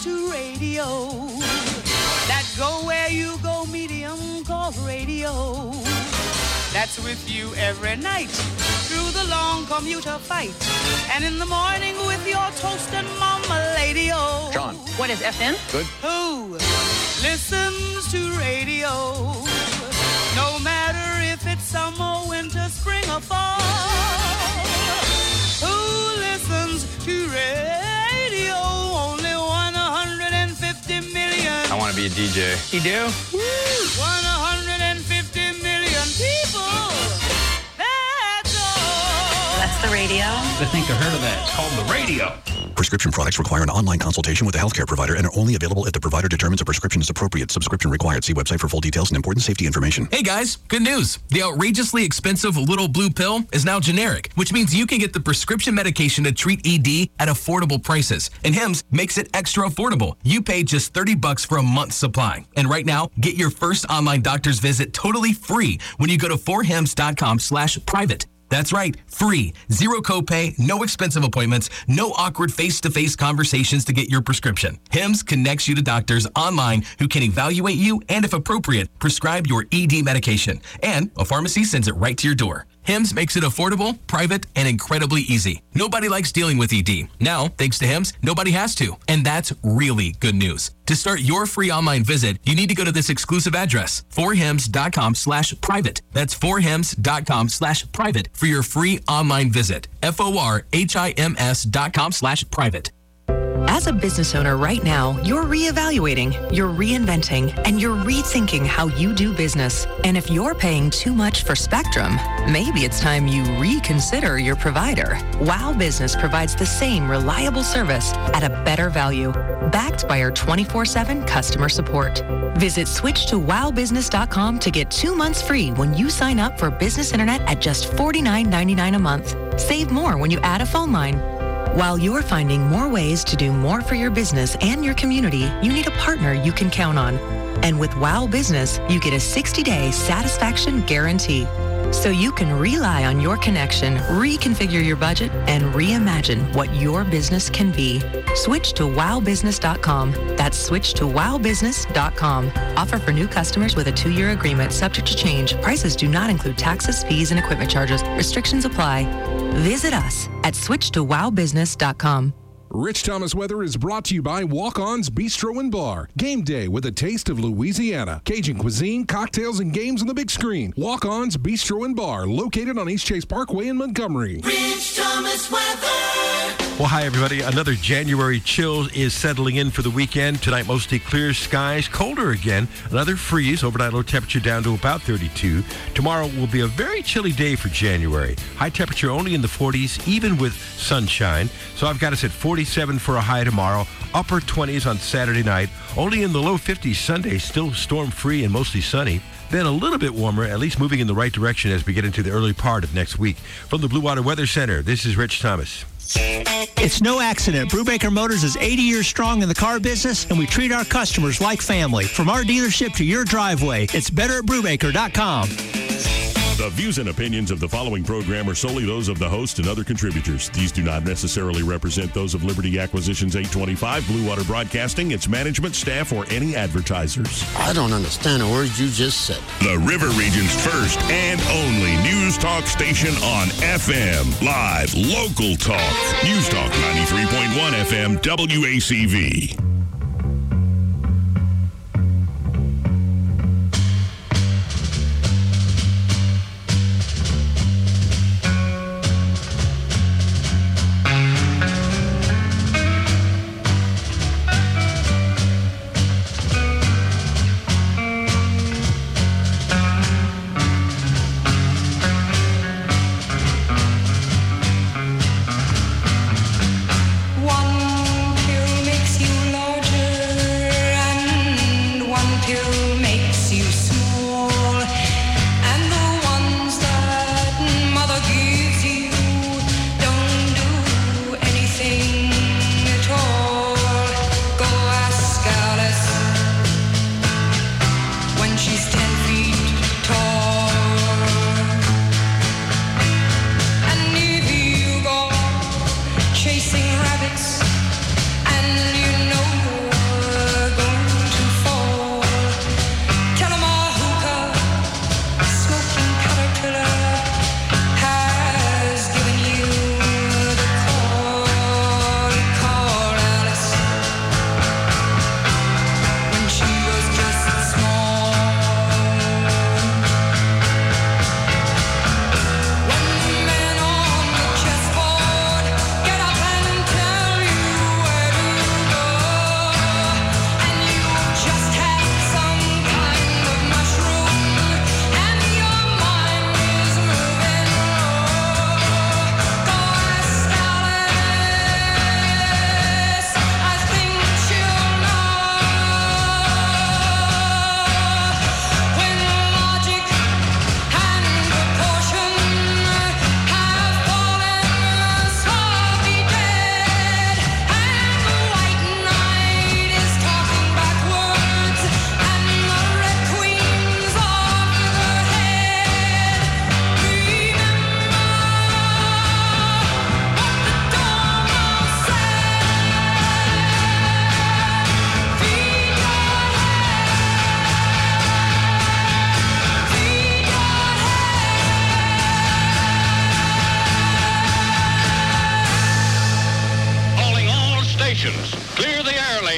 to radio. That go where you go medium called radio. That's with you every night through the long commuter fight. And in the morning with your toast and mama lady-o. John. What is FM? Good. Who listens to radio? No matter if it's summer, winter, spring, or fall. Who listens to radio? Only 150 million. I want to be a DJ. You do? Woo! 150 million people. That's all. That's the radio. I think I heard of that. It's called the radio. Prescription products require an online consultation with a healthcare provider and are only available if the provider determines a prescription is appropriate. Subscription required. See website for full details and important safety information. Hey guys, good news. The outrageously expensive little blue pill is now generic, which means you can get the prescription medication to treat ED at affordable prices. And Hims makes it extra affordable. You pay just $30 for a month's supply. And right now, get your first online doctor's visit totally free when you go to 4hims.com/private. That's right, free, zero copay, no expensive appointments, no awkward face-to-face conversations to get your prescription. Hims connects you to doctors online who can evaluate you and, if appropriate, prescribe your ED medication. And a pharmacy sends it right to your door. Hims makes it affordable, private, and incredibly easy. Nobody likes dealing with ED. Now, thanks to Hims, nobody has to. And that's really good news. To start your free online visit, you need to go to this exclusive address, 4hims.com/private. That's 4hims.com/private for your free online visit. FORHIMS.com/private. As a business owner right now, you're reevaluating, you're reinventing, and you're rethinking how you do business. And if you're paying too much for Spectrum, maybe it's time you reconsider your provider. Wow Business provides the same reliable service at a better value, backed by our 24/7 customer support. Visit switchtowowbusiness.com to get 2 months free when you sign up for business internet at just $49.99 a month. Save more when you add a phone line. While you're finding more ways to do more for your business and your community, you need a partner you can count on. And with Wow Business, you get a 60-day satisfaction guarantee. So you can rely on your connection, reconfigure your budget, and reimagine what your business can be. Switch to wowbusiness.com. That's switchtowowbusiness.com. Offer for new customers with a 2-year agreement subject to change. Prices do not include taxes, fees, and equipment charges. Restrictions apply. Visit us at switchtowowbusiness.com. Rich Thomas Weather is brought to you by Walk-On's Bistro and Bar. Game day with a taste of Louisiana. Cajun cuisine, cocktails, and games on the big screen. Walk-On's Bistro and Bar, located on East Chase Parkway in Montgomery. Rich Thomas Weather. Well, hi, everybody. Another January chill is settling in for the weekend. Tonight, mostly clear skies. Colder again. Another freeze. Overnight low temperature down to about 32. Tomorrow will be a very chilly day for January. High temperature only in the 40s, even with sunshine. So I've got us at 47 for a high tomorrow. Upper 20s on Saturday night. Only in the low 50s Sunday. Still storm-free and mostly sunny. Then a little bit warmer, at least moving in the right direction as we get into the early part of next week. From the Blue Water Weather Center, this is Rich Thomas. It's no accident. Brubaker Motors is 80 years strong in the car business, and we treat our customers like family. From our dealership to your driveway, it's better at Brubaker.com. The views and opinions of the following program are solely those of the host and other contributors. These do not necessarily represent those of Liberty Acquisitions 825, Blue Water Broadcasting, its management, staff, or any advertisers. I don't understand a word you just said. The River Region's first and only news talk station on FM. Live, local talk. News Talk 93.1 FM, WACV. One pill makes you love.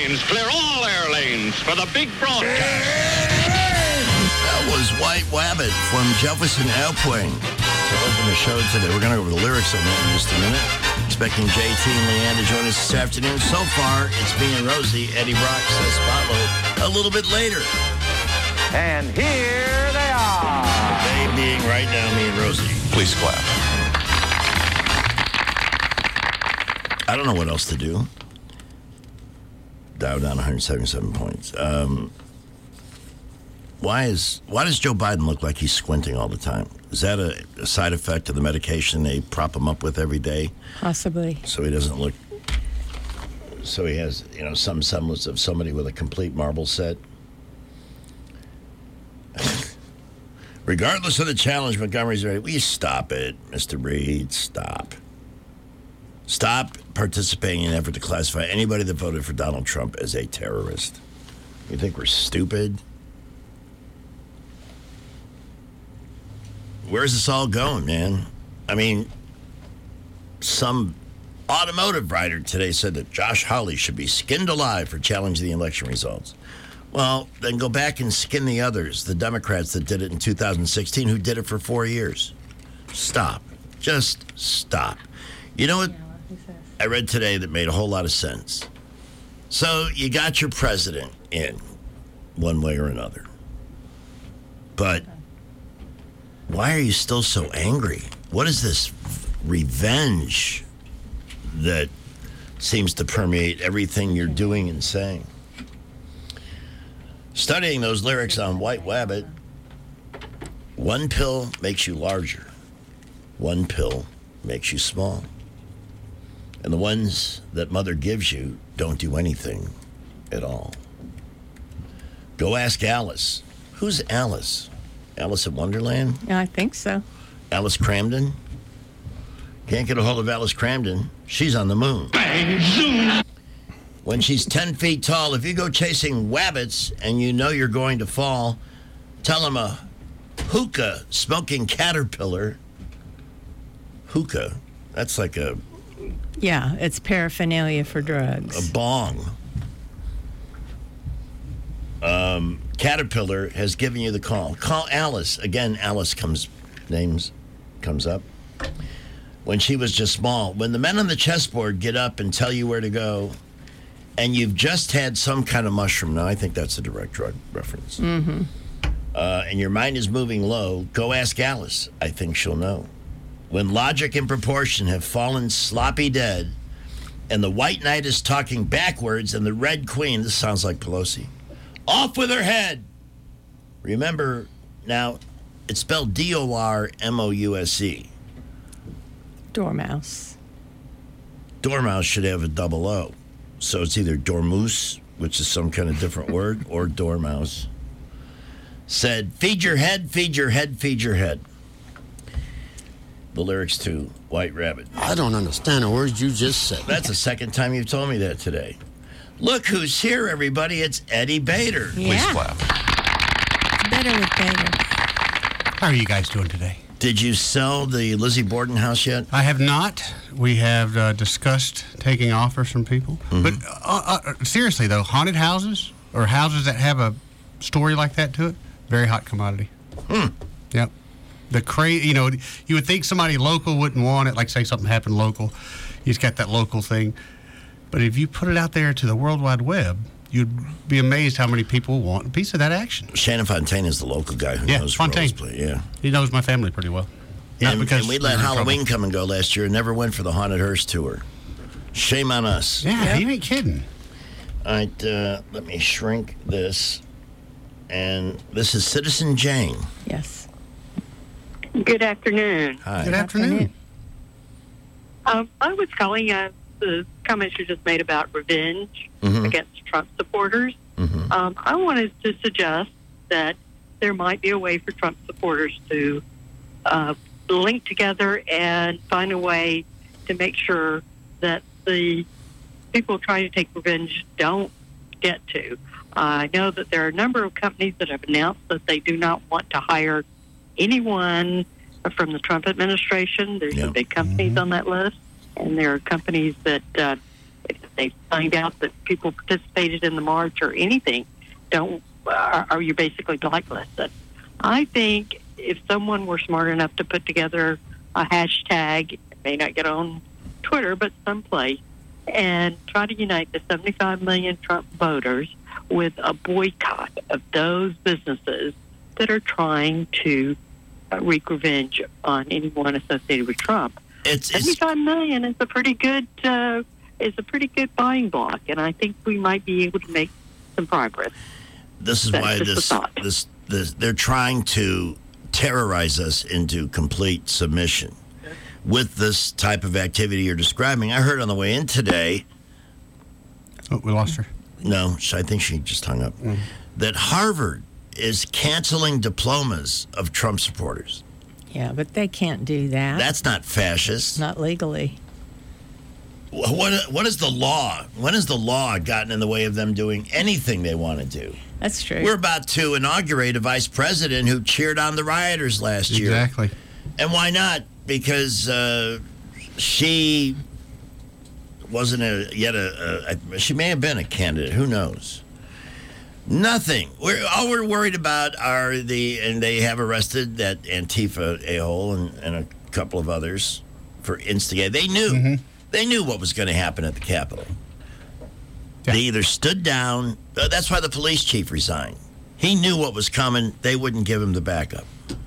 lanes. Clear all air lanes for the big broadcast. That was White Wabbit from Jefferson Airplane. To open the show today, we're going to go over the lyrics on that in just a minute. Expecting JT and Leanne to join us this afternoon. So far, it's me and Rosie. Eddie Brock says follow a little bit later. And here they are. They being right now, me and Rosie. Please clap. I don't know what else to do. Dow down 177 points. Why does Joe Biden look like he's squinting all the time? Is that a side effect of the medication they prop him up with every day? Possibly. So he doesn't look... So he has, some semblance of somebody with a complete marble set? Regardless of the challenge, Montgomery's ready. Will you stop it, Mr. Reed? Stop. Stop participating in an effort to classify anybody that voted for Donald Trump as a terrorist. You think we're stupid? Where's this all going, man? I mean, some automotive writer today said that Josh Hawley should be skinned alive for challenging the election results. Well, then go back and skin the others, the Democrats that did it in 2016, who did it for 4 years. Stop. Just stop. You know what I read today that made a whole lot of sense? So you got your president in one way or another. But why are you still so angry? What is this revenge that seems to permeate everything you're doing and saying? Studying those lyrics on White Wabbit, one pill makes you larger. One pill makes you small. And the ones that mother gives you don't do anything at all. Go ask Alice. Who's Alice? Alice in Wonderland? Yeah, I think so. Alice Cramden? Can't get a hold of Alice Cramden. She's on the moon. Bang, zoom. When she's 10 feet tall, if you go chasing wabbits and you know you're going to fall, tell them a hookah smoking caterpillar. Hookah? That's like a... Yeah, it's paraphernalia for drugs. A bong. Caterpillar has given you the call. Call Alice. Again, Alice comes up. When she was just small. When the men on the chessboard get up and tell you where to go, and you've just had some kind of mushroom. Now, I think that's a direct drug reference. Mm-hmm. And your mind is moving low, go ask Alice. I think she'll know. When logic and proportion have fallen sloppy dead, and the white knight is talking backwards, and the red queen, this sounds like Pelosi, off with her head. Remember, now, it's spelled D-O-R-M-O-U-S-E. Dormouse. Dormouse should have a double O. So it's either dormouse, which is some kind of different word, or dormouse. Said, feed your head, feed your head, feed your head. The lyrics to White Rabbit. I don't understand the words you just said. That's the second time you've told me that today. Look who's here, everybody. It's Eddie Bader. Yeah. Please clap. It's better with Bader. How are you guys doing today? Did you sell the Lizzie Borden house yet? I have not. We have discussed taking offers from people. Mm-hmm. But seriously, though, haunted houses or houses that have a story like that to it, very hot commodity. Yep. You would think somebody local wouldn't want it, like say something happened local. You just got that local thing. But if you put it out there to the World Wide Web, you'd be amazed how many people want a piece of that action. Shannon Fontaine is the local guy who knows Fontaine. Play. Yeah, he knows my family pretty well. And we let Halloween come and go last year and never went for the Haunted Hearse tour. Shame on us. Yeah, you ain't kidding. All right, let me shrink this. And this is Citizen Jane. Yes. Good afternoon. Hi. Good afternoon. I was calling the comments you just made about revenge against Trump supporters. I wanted to suggest that there might be a way for Trump supporters to link together and find a way to make sure that the people trying to take revenge don't get to. I know that there are a number of companies that have announced that they do not want to hire anyone from the Trump administration. There's some big companies on that list, and there are companies that if they find out that people participated in the march or anything, are you basically blacklisted? I think if someone were smart enough to put together a hashtag, it may not get on Twitter, but someplace, and try to unite the 75 million Trump voters with a boycott of those businesses that are trying to wreak revenge on anyone associated with Trump. 75 million is a pretty good buying block, and I think we might be able to make some progress. This is why they're trying to terrorize us into complete submission with this type of activity you're describing. I heard on the way in today. Oh, we lost her. No, I think she just hung up. That Harvard is canceling diplomas of Trump supporters. Yeah, but they can't do that. That's not fascist. Not legally. What is the law? When has the law gotten in the way of them doing anything they want to do? That's true. We're about to inaugurate a vice president who cheered on the rioters last year. Exactly. And why not? Because she wasn't she may have been a candidate. Who knows? Nothing. All we're worried about are and they have arrested that Antifa a-hole and a couple of others for instigating. They knew. Mm-hmm. They knew what was going to happen at the Capitol. Yeah. They either stood down. That's why the police chief resigned. He knew what was coming. They wouldn't give him the backup.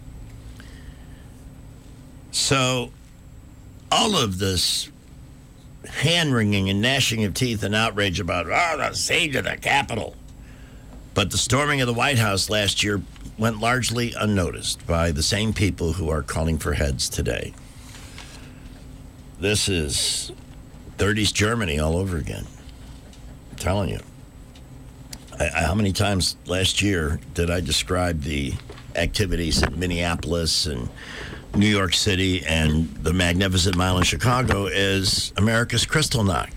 So all of this hand-wringing and gnashing of teeth and outrage about, the siege of the Capitol. But the storming of the White House last year went largely unnoticed by the same people who are calling for heads today. This is 30s Germany all over again. I'm telling you. How many times last year did I describe the activities in Minneapolis and New York City and the Magnificent Mile in Chicago as America's Kristallnacht?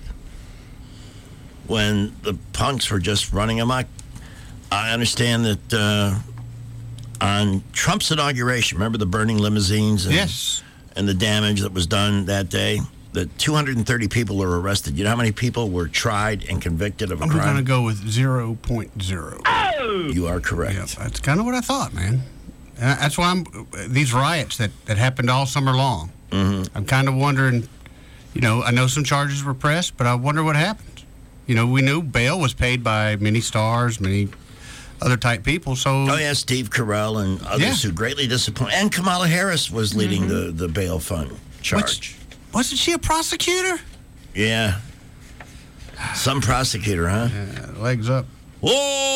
When the punks were just running amok. I understand that on Trump's inauguration, remember the burning limousines? Yes. And the damage that was done that day? That 230 people were arrested. You know how many people were tried and convicted of a crime? I'm going to go with 0.0. Oh! You are correct. Yeah, that's kind of what I thought, man. And that's why these riots that happened all summer long. Mm-hmm. I'm kind of wondering, I know some charges were pressed, but I wonder what happened. We knew bail was paid by many stars, many other type people. So Steve Carell and others who greatly disappointed. And Kamala Harris was leading the bail fund charge. Wasn't she a prosecutor? Yeah. Some prosecutor, huh? Yeah, legs up. Whoa,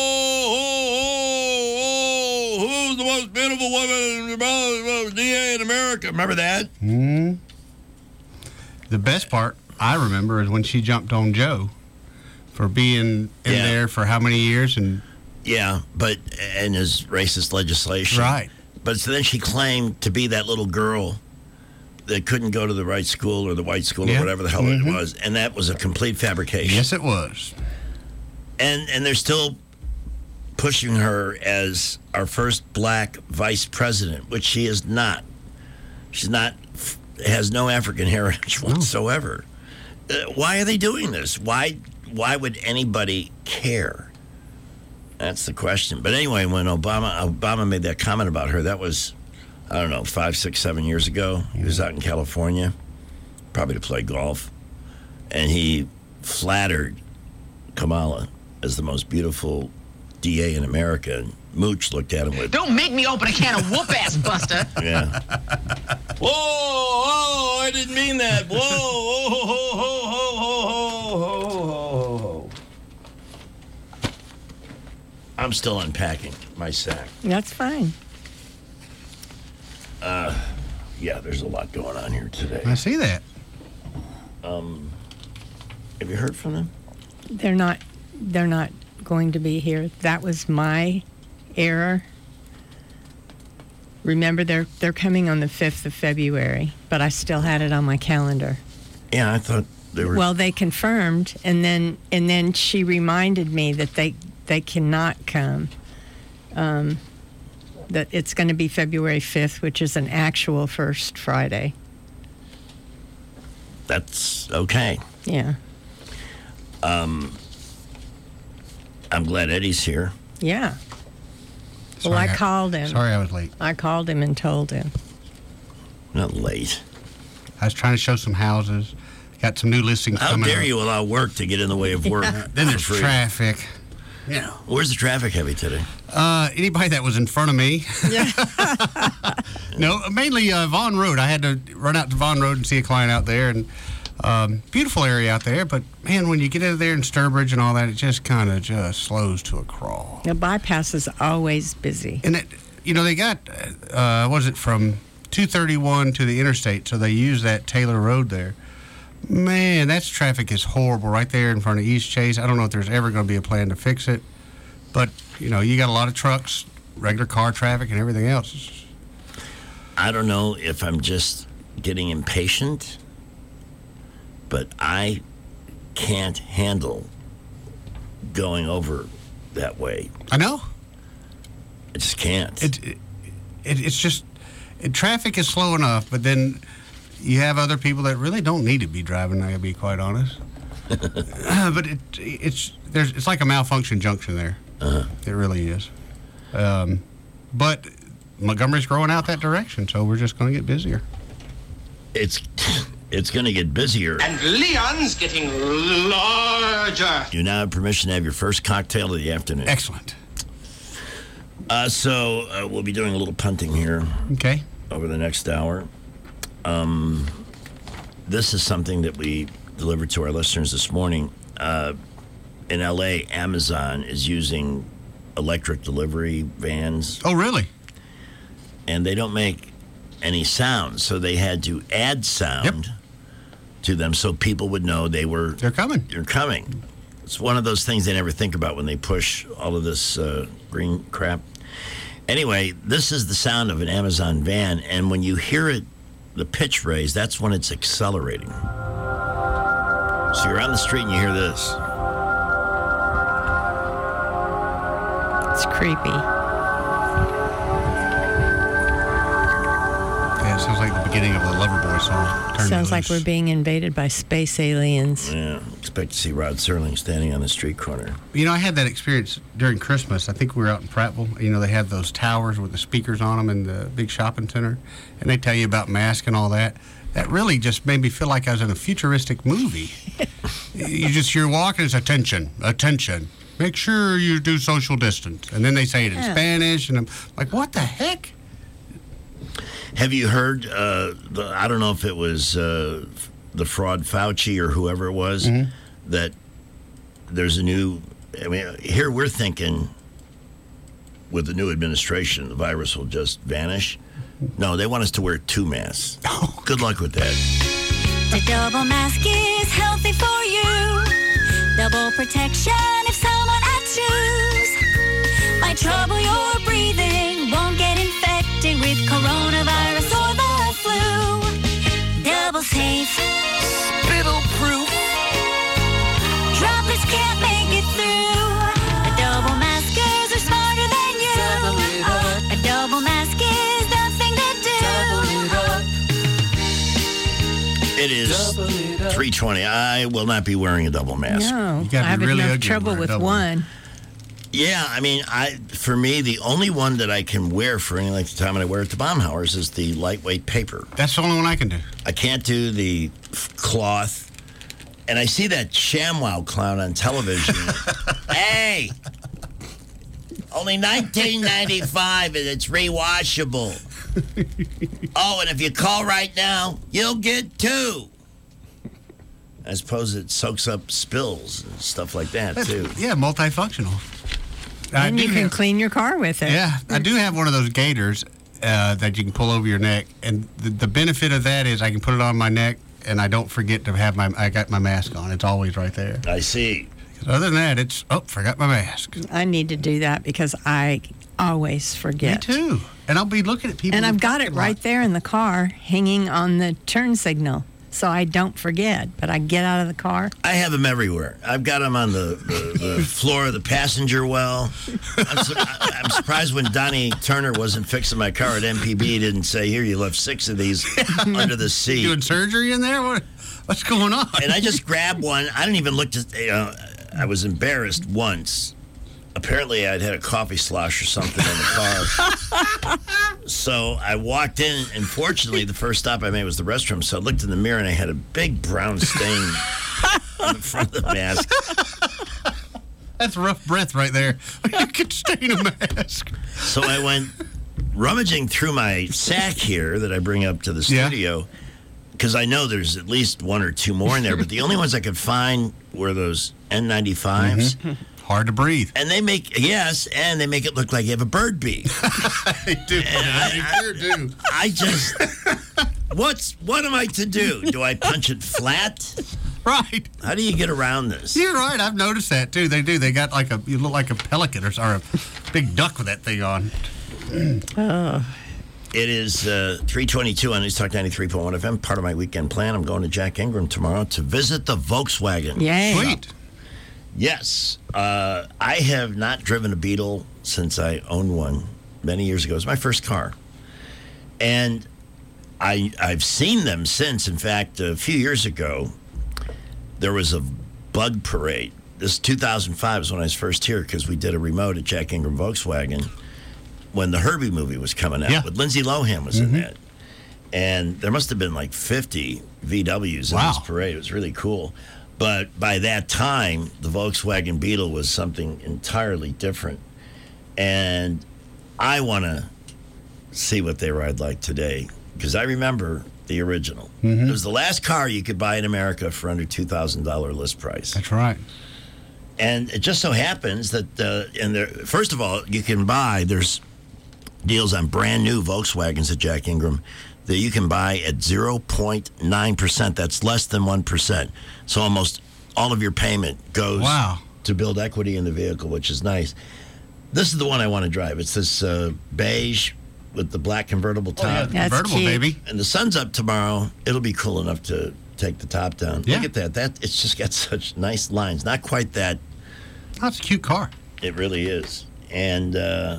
who's the most beautiful woman DA in America? Remember that? Mm-hmm. The best part I remember is when she jumped on Joe for being in there for how many years and and his racist legislation. Right. But so then she claimed to be that little girl that couldn't go to the right school or the white school or whatever the hell it was, and that was a complete fabrication. Yes, it was. And they're still pushing her as our first black vice president, which she is not. She's not, has no African heritage whatsoever. Why are they doing this? Why would anybody care? That's the question. But anyway, when Obama made that comment about her, that was, 5, 6, 7 years ago. He was out in California, probably to play golf, and he flattered Kamala as the most beautiful DA in America. And Mooch looked at him with, "Don't make me open a can of whoop-ass, Buster." Yeah. Whoa, I didn't mean that. Whoa, ho. I'm still unpacking my sack. That's fine. There's a lot going on here today. I see that. Have you heard from them? They're not going to be here. That was my error. Remember, they're coming on the 5th of February, but I still had it on my calendar. Yeah, I thought they were. Well, they confirmed, and then she reminded me that they cannot come. That it's going to be February 5th, which is an actual first Friday. That's okay. Yeah. I'm glad Eddie's here. Yeah. Sorry, I called him. Sorry I was late. I called him and told him. Not late. I was trying to show some houses. Got some new listings How coming dare up. you allow work to get in the way of work? Then there's for free? traffic. Yeah. Where's the traffic heavy today? Anybody that was in front of me. No, mainly Vaughan Road. I had to run out to Vaughan Road and see a client out there. And beautiful area out there. But, man, when you get out there in Sturbridge and all that, it just kind of just slows to a crawl. The bypass is always busy. And, they got, was it from 231 to the interstate, so they use that Taylor Road there. Man, that traffic is horrible right there in front of East Chase. I don't know if there's ever going to be a plan to fix it. But, you got a lot of trucks, regular car traffic, and everything else. I don't know if I'm just getting impatient, but I can't handle going over that way. I know. I just can't. It's just... traffic is slow enough, but then you have other people that really don't need to be driving, I'll be quite honest. But it's like a malfunction junction there. Uh-huh. It really is. But Montgomery's growing out that direction, so we're just going to get busier. It's going to get busier. And Leon's getting larger. You now have permission to have your first cocktail of the afternoon. Excellent. So we'll be doing a little punting here. Okay. Over the next hour. This is something that we delivered to our listeners this morning. In L.A., Amazon is using electric delivery vans. Oh, really? And they don't make any sound, so they had to add sound to them so people would know they're coming. They're coming. It's one of those things they never think about when they push all of this green crap. Anyway, this is the sound of an Amazon van, and when you hear it, the pitch raise, that's when it's accelerating. So you're on the street and you hear this. It's creepy. Yeah, it sounds like the beginning of the Loverboy song. Sounds like we're being invaded by space aliens. Yeah, expect to see Rod Serling standing on the street corner. I had that experience during Christmas. I think we were out in Prattville. They have those towers with the speakers on them in the big shopping center, and they tell you about masks and all that. That really just made me feel like I was in a futuristic movie. You're walking, it's attention, attention. Make sure you do social distance. And then they say it in Spanish, and I'm like, what the heck? Have you heard, I don't know if it was the fraud Fauci or whoever it was, that there's a new, here we're thinking with the new administration, the virus will just vanish. No, they want us to wear 2 masks. Good luck with that. The double mask is healthy for you. Double protection if someone choose. Might trouble your breathing, won't get infected with coronavirus or the flu. Double safe, spittle proof. Droplets can't make it through. A double maskers are smarter than you. A double mask is the thing to do. It is 3:20. I will not be wearing a double mask. No, I have enough trouble with one. Yeah, for me, the only one that I can wear for any length of time, and I wear it to Baumhauer's, is the lightweight paper. That's the only one I can do. I can't do the cloth. And I see that ShamWow clown on television. Hey! Only $19.95 and it's rewashable. Oh, and if you call right now, you'll get 2. I suppose it soaks up spills and stuff like that, too. Yeah, multifunctional. And you can clean your car with it. Yeah, I do have one of those gaiters that you can pull over your neck. And the benefit of that is I can put it on my neck and I don't forget to have I got my mask on. It's always right there. I see. Other than that, it's, forgot my mask. I need to do that because I always forget. Me too. And I'll be looking at people. And I've got it right there in the car, hanging on the turn signal, so I don't forget. But I get out of the car. I have them everywhere. I've got them on the floor of the passenger well. I'm surprised when Donnie Turner wasn't fixing my car at MPB, he didn't say, here, you left 6 of these under the seat. Doing surgery in there? What? What's going on? And I just grabbed one. I didn't even look to, I was embarrassed once. Apparently, I'd had a coffee slosh or something in the car. So I walked in, and fortunately, the first stop I made was the restroom. So I looked in the mirror, and I had a big brown stain on the front of the mask. That's rough breath right there. You could stain a mask. So I went rummaging through my sack here that I bring up to the studio, because I know there's at least one or two more in there, but the only ones I could find were those N95s. Mm-hmm. Hard to breathe. And they make it look like you have a bird beak. They do. They do. I just, what am I to do? Do I punch it flat? Right. How do you get around this? You're right. I've noticed that too. They do. They got you look like a pelican or a big duck with that thing on. It is 3:22 on News Talk 93.1 FM. Part of my weekend plan. I'm going to Jack Ingram tomorrow to visit the Volkswagen. Yay. Sweet. Yes. I have not driven a Beetle since I owned one many years ago. It was my first car. And I've seen them since. In fact, a few years ago, there was a bug parade. This 2005 is when I was first here, because we did a remote at Jack Ingram Volkswagen when the Herbie movie was coming out. But Lindsay Lohan was in that. And there must have been like 50 VWs in this parade. It was really cool. But by that time, the Volkswagen Beetle was something entirely different. And I want to see what they ride like today, because I remember the original. It was the last car you could buy in America for under $2,000 list price. That's right. And it just so happens that, first of all, you can buy, there's deals on brand new Volkswagens at Jack Ingram that you can buy at 0.9%. That's less than 1%. So almost all of your payment goes to build equity in the vehicle, which is nice. This is the one I want to drive. It's this beige with the black convertible top. Oh, yeah, the convertible, baby. And the sun's up tomorrow. It'll be cool enough to take the top down. Yeah. Look at that. It's just got such nice lines. Not quite that. That's a cute car. It really is. And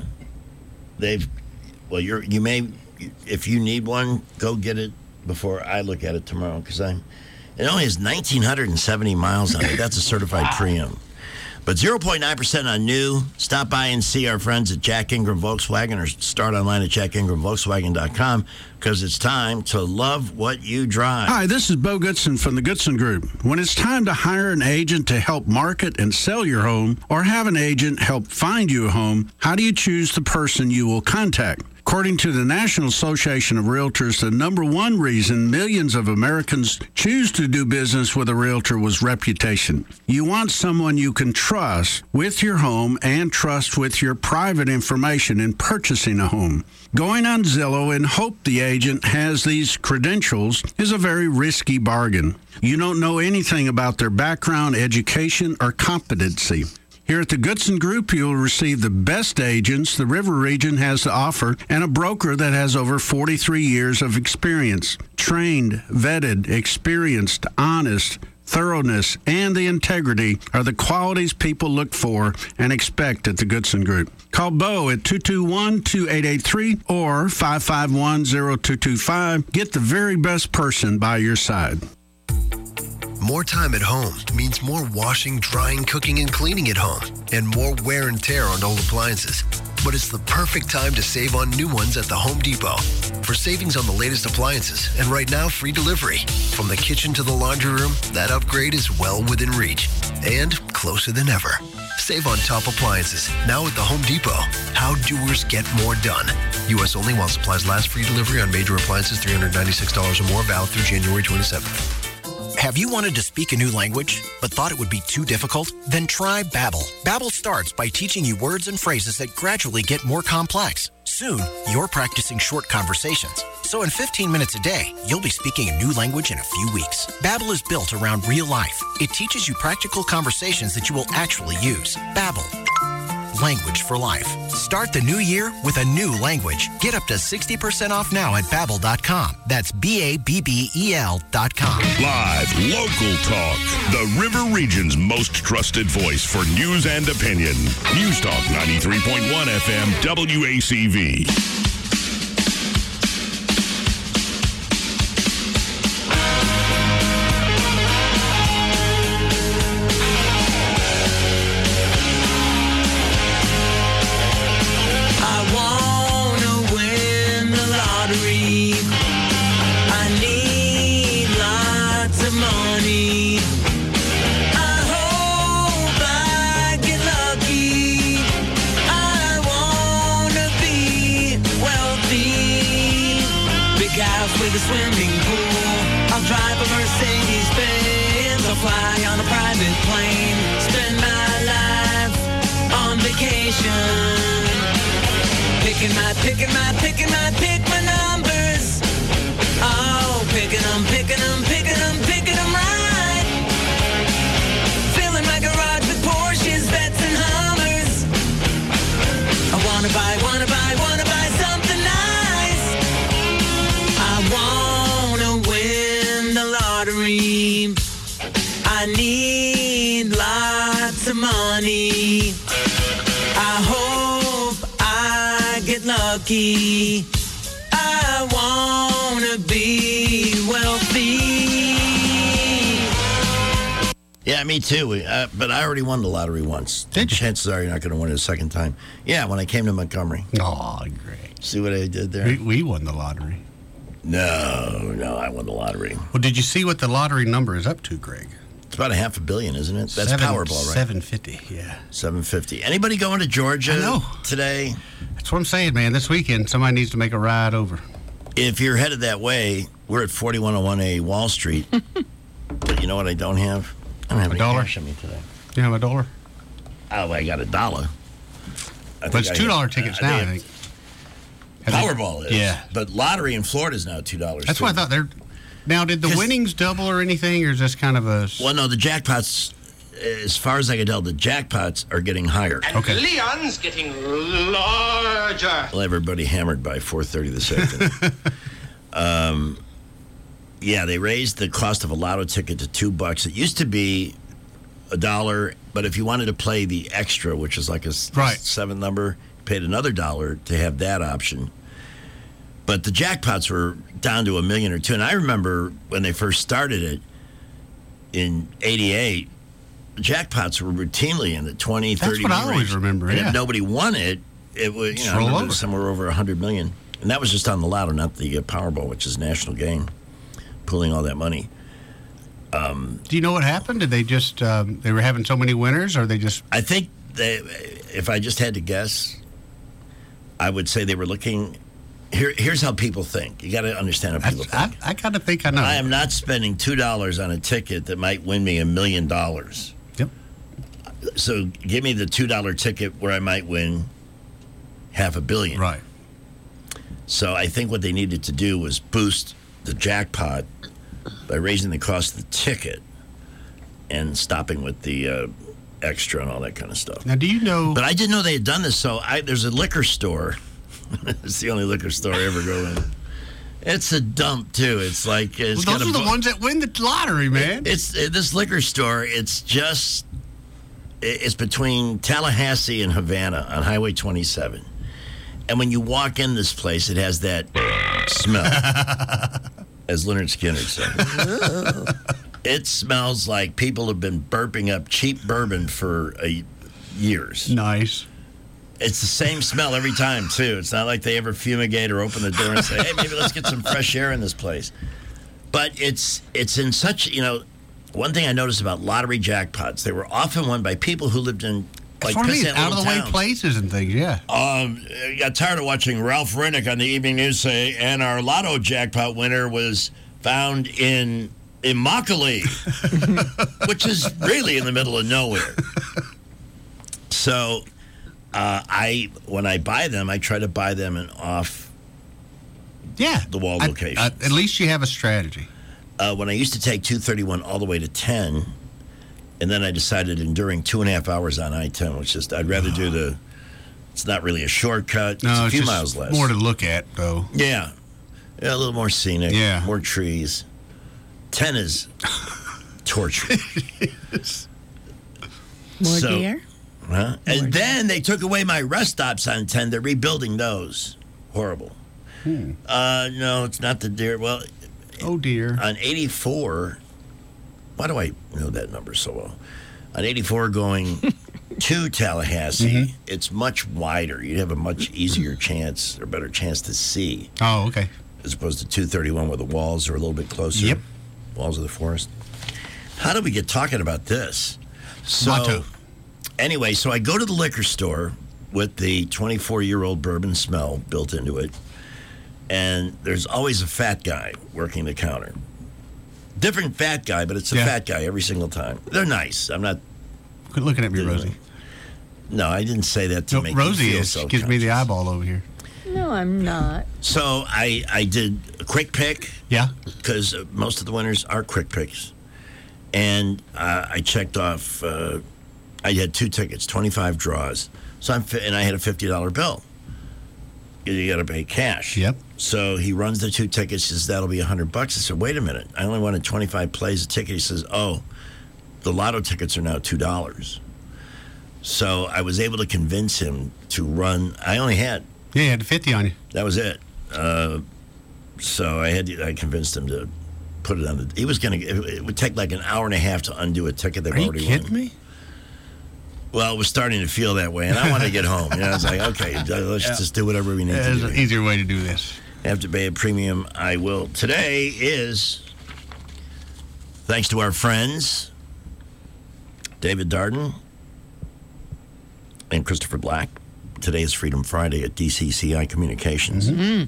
you may, if you need one, go get it before I look at it tomorrow, because it only has 1,970 miles on it. That's a certified pre-owned. But 0.9% on new. Stop by and see our friends at Jack Ingram Volkswagen, or start online at jackingramvolkswagen.com, because it's time to love what you drive. Hi, this is Bo Goodson from the Goodson Group. When it's time to hire an agent to help market and sell your home, or have an agent help find you a home, how do you choose the person you will contact? According to the National Association of Realtors, the number one reason millions of Americans choose to do business with a realtor was reputation. You want someone you can trust with your home and trust with your private information in purchasing a home. Going on Zillow and hope the agent has these credentials is a very risky bargain. You don't know anything about their background, education, or competency. Here at the Goodson Group, you'll receive the best agents the River Region has to offer, and a broker that has over 43 years of experience. Trained, vetted, experienced, honest, thoroughness, and the integrity are the qualities people look for and expect at the Goodson Group. Call Bo at 221-2883 or 551-0225. Get the very best person by your side. More time at home means more washing, drying, cooking, and cleaning at home, and more wear and tear on old appliances. But it's the perfect time to save on new ones at the Home Depot. For savings on the latest appliances, and right now, free delivery. From the kitchen to the laundry room, that upgrade is well within reach, and closer than ever. Save on top appliances, now at the Home Depot. How doers get more done. U.S. only while supplies last. Free delivery on major appliances, $396 or more, valid through January 27th. Have you wanted to speak a new language, but thought it would be too difficult? Then try Babbel. Babbel starts by teaching you words and phrases that gradually get more complex. Soon, you're practicing short conversations. So in 15 minutes a day, you'll be speaking a new language in a few weeks. Babbel is built around real life. It teaches you practical conversations that you will actually use. Babbel. Language for life. Start the new year with a new language. Get up to 60% off now at Babbel.com. That's Babbel.com. Live, local talk. The River Region's most trusted voice for news and opinion. News Talk 93.1 FM WACV. swimming pool. I'll drive a Mercedes-Benz. I'll fly on a private plane. Spend my life on vacation. Pick my numbers. Oh, picking them right. Filling my garage with Porsches, Vets, and Hummers. I wanna buy something nice. I wanna win the lottery. I need lots of money. I hope I get lucky. I wanna be wealthy. Yeah, me too. But I already won the lottery once. Chances are you're not going to win it a second time. Yeah, when I came to Montgomery. Oh, great. See what I did there? We won the lottery. No, I won the lottery. Well, did you see what the lottery number is up to, Greg? It's about $500 million, isn't it? That's Powerball, right? 750, yeah. 750. Anybody going to Georgia today? That's what I'm saying, man. This weekend, somebody needs to make a ride over. If you're headed that way, we're at 4101A Wall Street. But you know what I don't have? I don't have any cash on me today. You have $1? Oh, I got $1. But it's $2 tickets now, I think. Powerball is. Yeah. But lottery in Florida is now $2. That's what I thought. They're. Now, did the winnings double or anything, or is this kind of a... Well, no, the jackpots, as far as I can tell, the jackpots are getting higher. And Leon's getting larger. Well, everybody hammered by 4:30 this afternoon. Yeah, they raised the cost of a lotto ticket to $2. It used to be $1, but if you wanted to play the extra, which is like a 7 number, you paid another $1 to have that option. But the jackpots were down to $1 million or $2 million. And I remember when they first started it in '88, jackpots were routinely in the 20, 30 That's what I always remember, and yeah. if nobody won it, it was somewhere over $100 million. And that was just on the lotto, not the Powerball, which is a national game, pulling all that money. Do you know what happened? Did they just, they were having so many winners, or they just... I think if I just had to guess, I would say they were looking... Here's how people think. You got to understand how people think. I kind of think I know. I am not spending $2 on a ticket that might win me $1 million. Yep. So give me the $2 ticket where I might win $500 million. Right. So I think what they needed to do was boost the jackpot by raising the cost of the ticket and stopping with the extra and all that kind of stuff. Now, do you know... But I didn't know they had done this. So there's a liquor store. It's the only liquor store I ever go in. It's a dump, too. It's like... those are the ones that win the lottery, man. It's this liquor store, it's between Tallahassee and Havana on Highway 27. And when you walk in this place, it has that smell, as Leonard Skinner said. It smells like people have been burping up cheap bourbon for years. Nice. It's the same smell every time, too. It's not like they ever fumigate or open the door and say, hey, maybe let's get some fresh air in this place. But it's in such, one thing I noticed about lottery jackpots, they were often won by people who lived in, like, out-of-the-way places and things, yeah. I got tired of watching Ralph Rennick on the evening news say, and our lotto jackpot winner was found in Immokalee, which is really in the middle of nowhere. So... when I buy them, I try to buy them in off the wall locations. At least you have a strategy. When I used to take 231 all the way to 10, and then I decided during 2.5 hours on I-10, which is I'd rather do it's not really a shortcut. No, it's a few just miles less. More to look at, though. Yeah, a little more scenic. Yeah, more trees. 10 is torture. More deer. Huh? And then they took away my rest stops on 10. They're rebuilding those. Horrible. No, it's not the deer. Well, oh dear. On 84, why do I know that number so well? On 84 going to Tallahassee, it's much wider. You'd have a much easier chance or better chance to see. Oh, okay. As opposed to 231 where the walls are a little bit closer. Yep. Walls of the forest. How did we get talking about this? Motto. Anyway, so I go to the liquor store with the 24-year-old bourbon smell built into it, and there's always a fat guy working the counter. Different fat guy, but it's a fat guy every single time. They're nice. I'm not looking at me, Rosie. No, I didn't say that to make Rosie you feel is. so Gives me the eyeball over here. No, I'm not. So I did a quick pick. Yeah. Because most of the winners are quick picks. And I checked off, I had 2 tickets, 25 draws. And I had a $50 bill. You got to pay cash. Yep. So he runs the 2 tickets, says, that'll be $100. I said, wait a minute. I only wanted 25 plays a ticket. He says, oh, the lotto tickets are now $2. So I was able to convince him to run. I only had. Yeah, you had 50 on you. That was it. So I convinced him to put it on the. He was going to. It would take like an hour and a half to undo a ticket they've already won. Are you kidding me? Well, it was starting to feel that way, and I wanted to get home. I was like, okay, let's just do whatever we need to do. There's an easier way to do this. I have to pay a premium. I will. Today is, thanks to our friends, David Darden and Christopher Black. Today is Freedom Friday at DCCI Communications. Mm-hmm.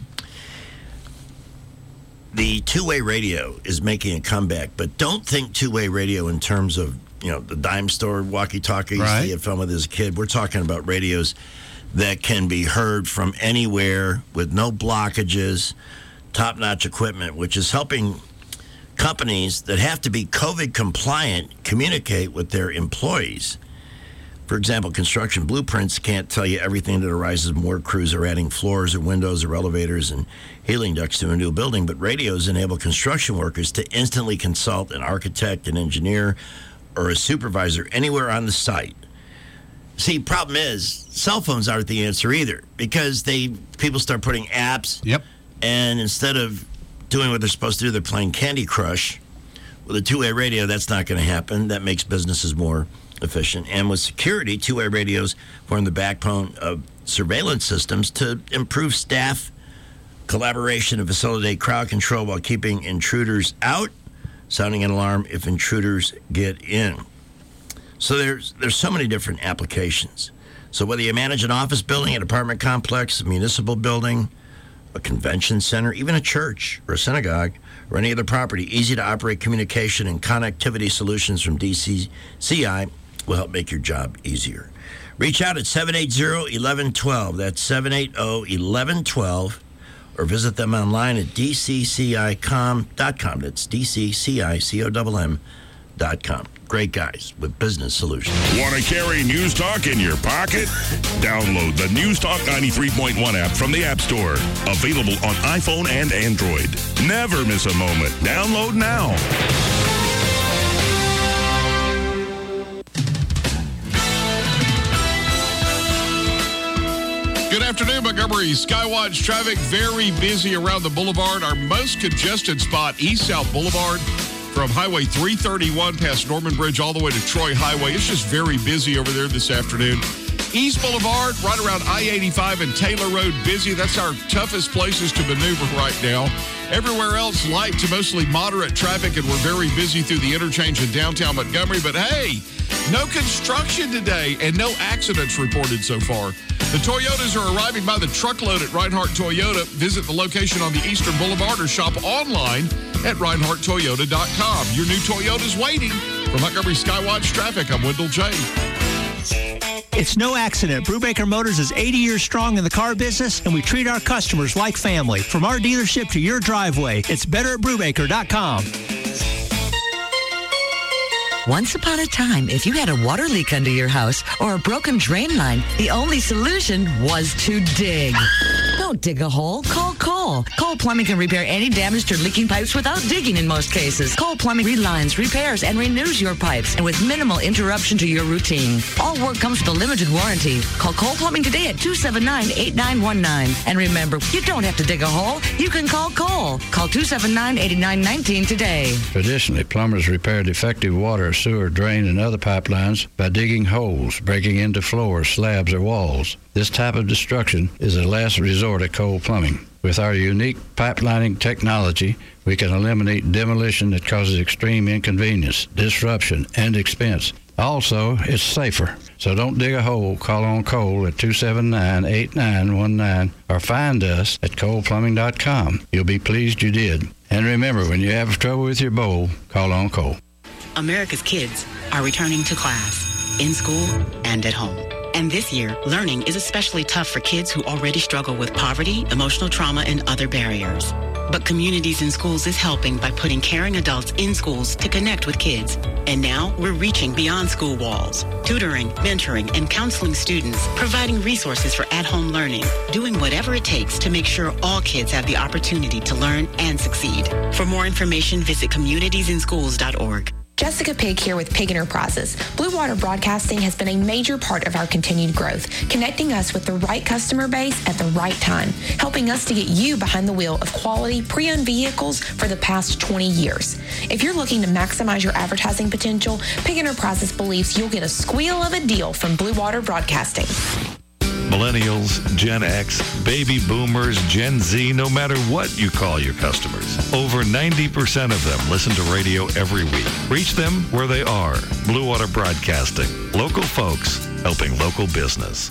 The two-way radio is making a comeback, but don't think two-way radio in terms of, the dime store walkie-talkies he had fun with as a kid. We're talking about radios that can be heard from anywhere with no blockages, top-notch equipment, which is helping companies that have to be COVID compliant communicate with their employees. For example, Construction Blueprints can't tell you everything that arises when work crews are adding floors or windows or elevators and heating ducts to a new building, but radios enable construction workers to instantly consult an architect, an engineer, or a supervisor anywhere on the site. See, problem is, cell phones aren't the answer either, because people start putting apps, and instead of doing what they're supposed to do, they're playing Candy Crush. With a two-way radio, that's not going to happen. That makes businesses more efficient. And with security, two-way radios form the backbone of surveillance systems to improve staff collaboration and facilitate crowd control while keeping intruders out, sounding an alarm if intruders get in. So there's so many different applications. So whether you manage an office building, an apartment complex, a municipal building, a convention center, even a church or a synagogue, or any other property, easy to operate communication and connectivity solutions from DCCI will help make your job easier. Reach out at 780-1112. That's 780-1112. Or visit them online at dccicom.com. That's dccicom.com. Great guys with business solutions. Want to carry News Talk in your pocket? Download the News Talk 93.1 app from the App Store. Available on iPhone and Android. Never miss a moment. Download now. Good afternoon, Montgomery. Skywatch traffic very busy around the boulevard. Our most congested spot, East-South Boulevard, from Highway 331 past Norman Bridge all the way to Troy Highway. It's just very busy over there this afternoon. East Boulevard, right around I-85 and Taylor Road, busy. That's our toughest places to maneuver right now. Everywhere else, light to mostly moderate traffic, and we're very busy through the interchange in downtown Montgomery. But hey, no construction today and no accidents reported so far. The Toyotas are arriving by the truckload at Reinhardt Toyota. Visit the location on the Eastern Boulevard or shop online at ReinhardtToyota.com. Your new Toyota's waiting. For Montgomery Skywatch Traffic, I'm Wendell J. It's no accident. Brubaker Motors is 80 years strong in the car business, and we treat our customers like family. From our dealership to your driveway, it's better at Brubaker.com. Once upon a time, if you had a water leak under your house or a broken drain line, the only solution was to dig. Don't dig a hole. Call Cole. Cole Plumbing can repair any damaged or leaking pipes without digging in most cases. Cole Plumbing relines, repairs, and renews your pipes, and with minimal interruption to your routine. All work comes with a limited warranty. Call Cole Plumbing today at 279-8919. And remember, you don't have to dig a hole. You can call Cole. Call 279-8919 today. Traditionally, plumbers repair defective water, sewer, drain, and other pipelines by digging holes, breaking into floors, slabs, or walls. This type of destruction is a last resort at Cole Plumbing. With our unique pipelining technology, we can eliminate demolition that causes extreme inconvenience, disruption, and expense. Also, it's safer. So don't dig a hole. Call on Cole at 279-8919 or find us at coleplumbing.com. You'll be pleased you did. And remember, when you have trouble with your bowl, call on Cole. America's kids are returning to class, in school and at home. And this year, learning is especially tough for kids who already struggle with poverty, emotional trauma, and other barriers. But Communities in Schools is helping by putting caring adults in schools to connect with kids. And now we're reaching beyond school walls, tutoring, mentoring, and counseling students, providing resources for at-home learning, doing whatever it takes to make sure all kids have the opportunity to learn and succeed. For more information, visit communitiesinsschools.org. Jessica Pig here with Pig Enterprises. Blue Water Broadcasting has been a major part of our continued growth, connecting us with the right customer base at the right time, helping us to get you behind the wheel of quality pre-owned vehicles for the past 20 years. If you're looking to maximize your advertising potential, Pig Enterprises believes you'll get a squeal of a deal from Blue Water Broadcasting. Millennials, Gen X, baby boomers, Gen Z, no matter what you call your customers. Over 90% of them listen to radio every week. Reach them where they are. Blue Water Broadcasting. Local folks helping local business.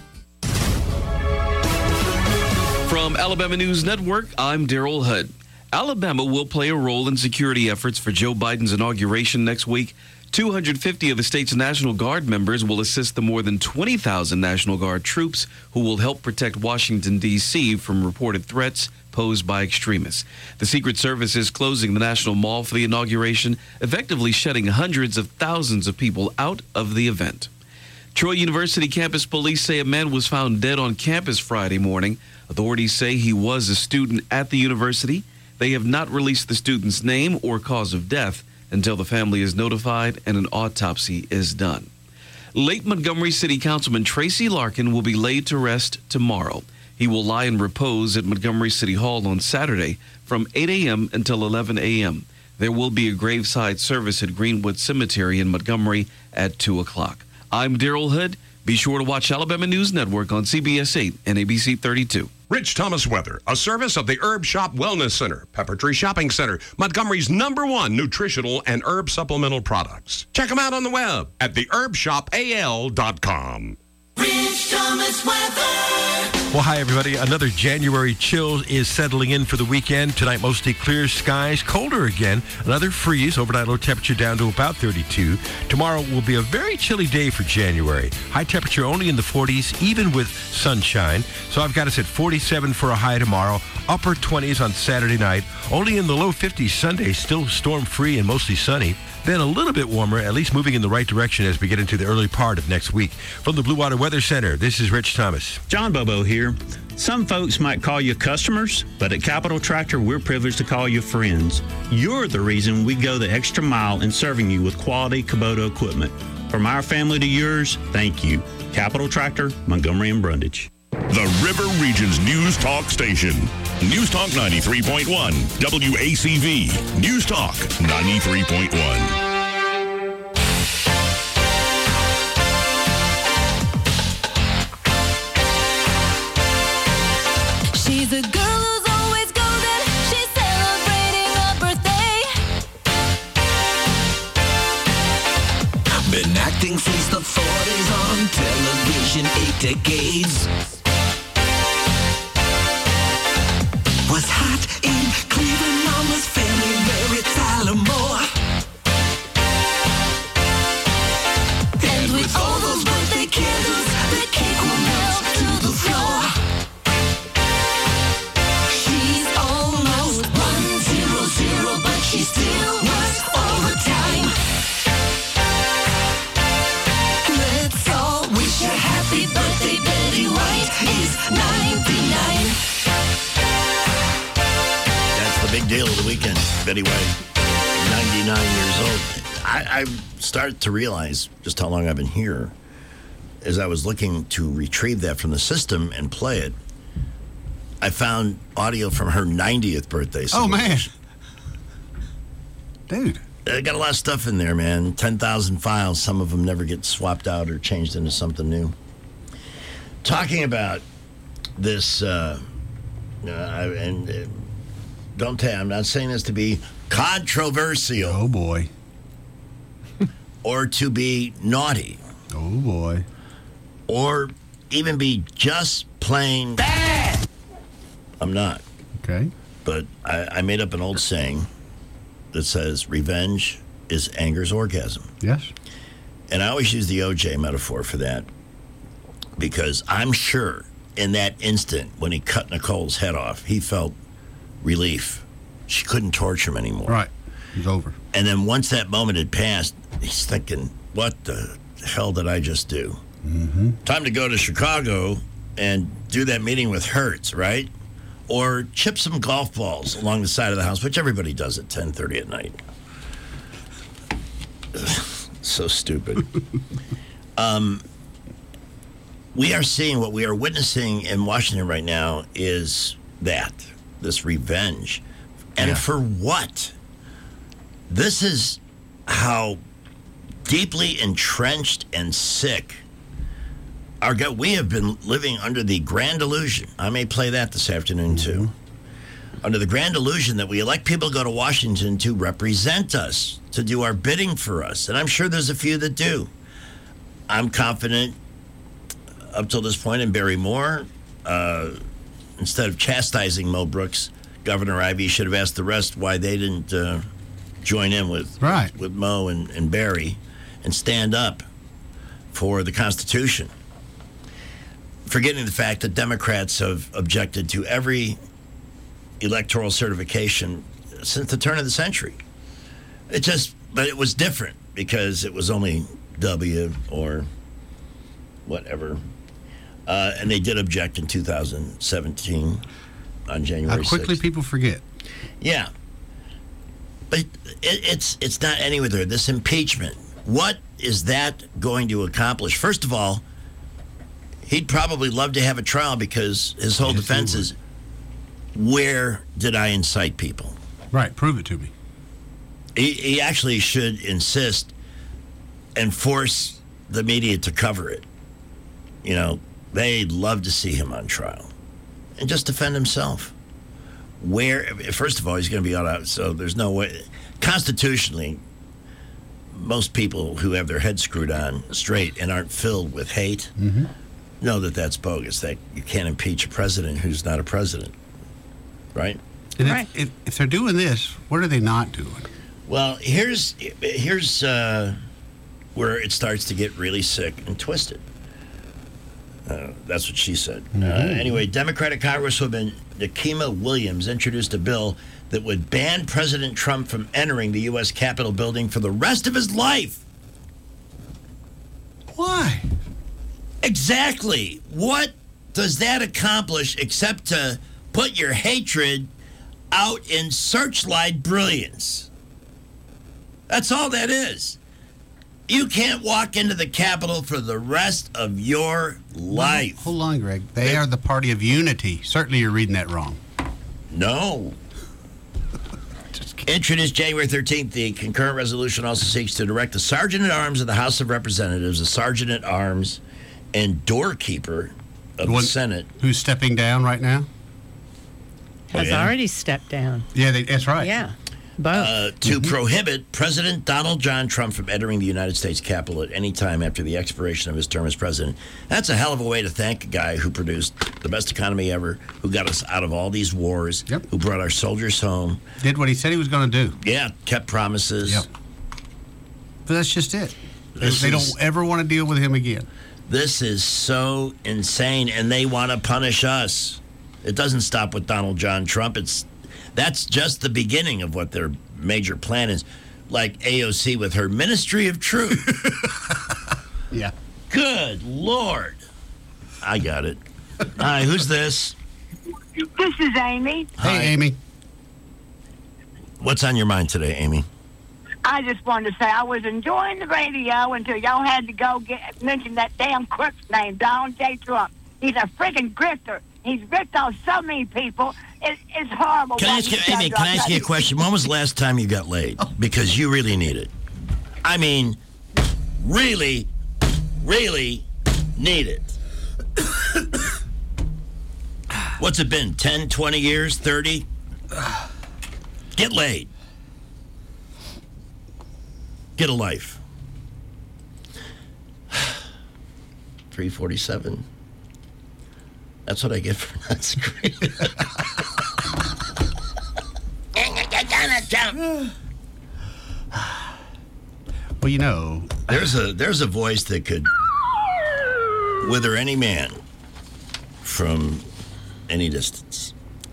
From Alabama News Network, I'm Daryl Hudd. Alabama will play a role in security efforts for Joe Biden's inauguration next week. 250 of the state's National Guard members will assist the more than 20,000 National Guard troops who will help protect Washington, D.C. from reported threats posed by extremists. The Secret Service is closing the National Mall for the inauguration, effectively shutting hundreds of thousands of people out of the event. Troy University campus police say a man was found dead on campus Friday morning. Authorities say he was a student at the university. They have not released the student's name or cause of death until the family is notified and an autopsy is done. Late Montgomery City Councilman Tracy Larkin will be laid to rest tomorrow. He will lie in repose at Montgomery City Hall on Saturday from 8 a.m. until 11 a.m. There will be a graveside service at Greenwood Cemetery in Montgomery at 2 o'clock. I'm Daryl Hood. Be sure to watch Alabama News Network on CBS 8 and ABC 32. Rich Thomas Weather, a service of the Herb Shop Wellness Center, Pepper Tree Shopping Center, Montgomery's #1 nutritional and herb supplemental products. Check them out on the web at theherbshopal.com. Rich Thomas Weather. Well, hi, everybody. Another January chill is settling in for the weekend. Tonight, mostly clear skies, colder again. Another freeze, overnight low temperature down to about 32. Tomorrow will be a very chilly day for January. High temperature only in the 40s, even with sunshine. So I've got us at 47 for a high tomorrow. Upper 20s on Saturday night. Only in the low 50s Sunday, still storm-free and mostly sunny. Then a little bit warmer, at least moving in the right direction as we get into the early part of next week. From the Blue Water Weather Center, this is Rich Thomas. John Bobo here. Some folks might call you customers, but at Capital Tractor, we're privileged to call you friends. You're the reason we go the extra mile in serving you with quality Kubota equipment. From our family to yours, thank you. Capital Tractor, Montgomery and Brundage. The River Region's News Talk Station. News Talk 93.1, WACV. News Talk 93.1. She's a girl who's always golden. She's celebrating a birthday. Been acting since the 40s on television, 8 decades. Was hot in Cleveland, Mama's family, Mary Tyler Moore. And with all those birthday candles, the cake will melt to the floor. She's almost 100, but she still works overtime. Let's all wish her happy birthday. Betty White is 99. The big deal of the weekend. Betty White, 99 years old. I started to realize just how long I've been here as I was looking to retrieve that from the system and play it. I found audio from her 90th birthday. Oh, man. Dude. I got a lot of stuff in there, man. 10,000 files. Some of them never get swapped out or changed into something new. Talking about this, don't tell, I'm not saying this to be controversial. Oh, boy. Or to be naughty. Oh, boy. or even be just plain bad. I'm not. Okay. But I made up an old saying that says revenge is anger's orgasm. Yes. And I always use the OJ metaphor for that because I'm sure in that instant when he cut Nicole's head off, he felt relief. She couldn't torture him anymore. Right. It was over. And then once that moment had passed, he's thinking, what the hell did I just do? Mm-hmm. Time to go to Chicago and do that meeting with Hertz, right? Or chip some golf balls along the side of the house, which everybody does at 10:30 at night. So stupid. We are seeing what we are witnessing in Washington right now is this revenge. And for what? This is how deeply entrenched and sick we have been living under the grand illusion. I may play that this afternoon, too. Under the grand illusion that we elect people to go to Washington to represent us, to do our bidding for us. And I'm sure there's a few that do. I'm confident up till this point in Barry Moore. Instead of chastising Mo Brooks, Governor Ivey should have asked the rest why they didn't join in with Mo and Barry and stand up for the Constitution. Forgetting the fact that Democrats have objected to every electoral certification since the turn of the century. But it was different because it was only W or whatever. And they did object in 2017 on January 6th. How quickly people forget. Yeah. But it's not anywhere there. This impeachment, what is that going to accomplish? First of all, he'd probably love to have a trial because his whole defense is, where did I incite people? Right, prove it to me. He actually should insist and force the media to cover it. You know, they'd love to see him on trial and just defend himself. First of all, he's going to be all out, so there's no way. Constitutionally, most people who have their heads screwed on straight and aren't filled with hate know that that's bogus, that you can't impeach a president who's not a president, right? And if they're doing this, what are they not doing? Well, here's where it starts to get really sick and twisted. That's what she said. Anyway, Democratic Congresswoman Nikema Williams introduced a bill that would ban President Trump from entering the U.S. Capitol building for the rest of his life. Why? Exactly. What does that accomplish except to put your hatred out in searchlight brilliance? That's all that is. You can't walk into the Capitol for the rest of your life. Hold on, Greg. They are the party of unity. Certainly you're reading that wrong. No. Introduced January 13th, the concurrent resolution also seeks to direct the Sergeant-at-Arms of the House of Representatives, the Sergeant-at-Arms and doorkeeper of the Senate. Who's stepping down right now? Has already stepped down. Yeah, that's right. Yeah. Both. To prohibit President Donald John Trump from entering the United States Capitol at any time after the expiration of his term as president. That's a hell of a way to thank a guy who produced the best economy ever, who got us out of all these wars, who brought our soldiers home. Did what he said he was going to do. Yeah, kept promises. Yep. But that's just it. They don't ever want to deal with him again. This is so insane, and they want to punish us. It doesn't stop with Donald John Trump. That's just the beginning of what their major plan is. Like AOC with her Ministry of Truth. Yeah. Good Lord. I got it. Hi, who's this? This is Amy. Hi. Hey, Amy. What's on your mind today, Amy? I just wanted to say I was enjoying the radio until y'all had to go mention that damn crook's name, Donald J. Trump. He's a freaking grifter. He's ripped off so many people. It's horrible. Can I ask you a question? When was the last time you got laid? Because you really need it. I mean, really, really need it. What's it been, 10, 20 years, 30? Get laid. Get a life. $347. That's what I get for not screaming. Well, you know, there's a voice that could wither any man from any distance.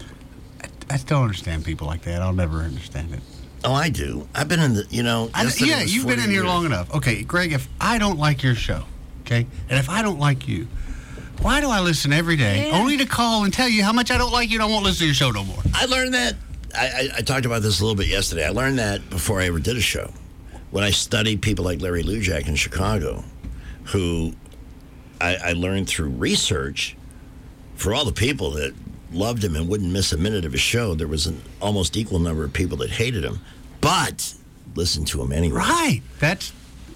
I still understand people like that. I'll never understand it. Oh, I do. I've been in the, you've been in here long enough. Okay, Greg, if I don't like your show, okay, and if I don't like you, why do I listen every day only to call and tell you how much I don't like you and I won't listen to your show no more? I learned that. I talked about this a little bit yesterday. I learned that before I ever did a show. When I studied people like Larry Lujak in Chicago, who I learned through research, for all the people that loved him and wouldn't miss a minute of his show, there was an almost equal number of people that hated him, but listened to him anyway. Right. That's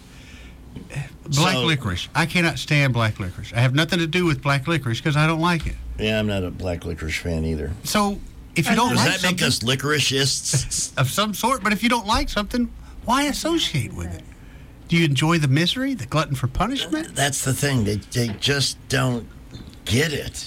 black licorice. I cannot stand black licorice. I have nothing to do with black licorice because I don't like it. Yeah, I'm not a black licorice fan either. So if you don't Does like that make us licoricists? of some sort, but if you don't like something, why associate with it? Do you enjoy the misery, the glutton for punishment? That's the thing. They just don't get it.